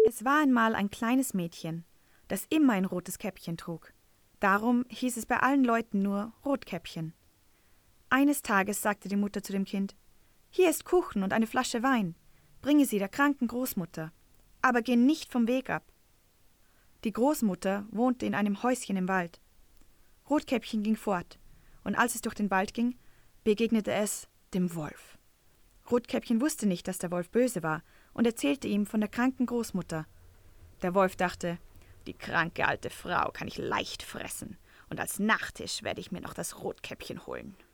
Es war einmal ein kleines Mädchen, das immer ein rotes Käppchen trug. Darum hieß es bei allen Leuten nur Rotkäppchen. Eines Tages sagte die Mutter zu dem Kind: »Hier ist Kuchen und eine Flasche Wein. Bringe sie der kranken Großmutter. Aber geh nicht vom Weg ab.« Die Großmutter wohnte in einem Häuschen im Wald. Rotkäppchen ging fort, und als es durch den Wald ging, begegnete es dem Wolf. Rotkäppchen wusste nicht, dass der Wolf böse war, und erzählte ihm von der kranken Großmutter. Der Wolf dachte: »Die kranke alte Frau kann ich leicht fressen, und als Nachtisch werde ich mir noch das Rotkäppchen holen.«